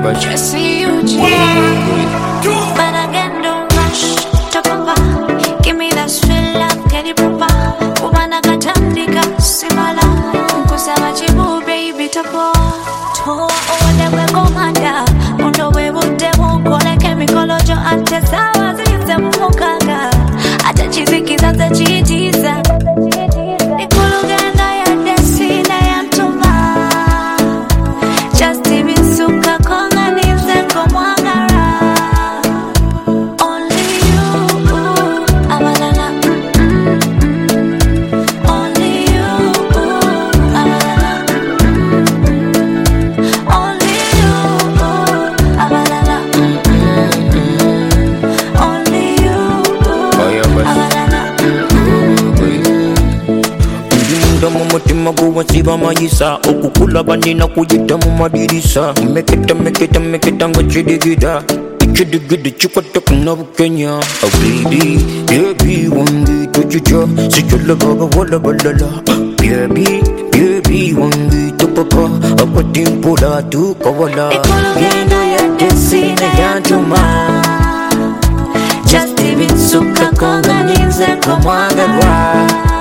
I see you change, but again don't rush. Talk about, give me that sweet love, get it proper. Umana katandika simala, kusema chibu baby tapo. To ole we komanda, undo we bude mukole chemical jo ante sawa zize mukanga. Ata chiziki zaza chitiza. Nikulugenda ya desi na ya mtuma. Just even suka konga nize komwangara. Only you, abalala. Only you, abalala. Only you, abalala. Only you, abalala. Munda mumutima guwasiba mayisa okukula banina kuyita mu madirisa meketa nga chidigida chidigida chikwata kuna bukenya oh baby wangi tuchicha sichola baba wala balala baby wangi tupapa akwatimpula tukawala Nikulugenda ya desi na ya ntuma. Just even suka konga nize komwangara.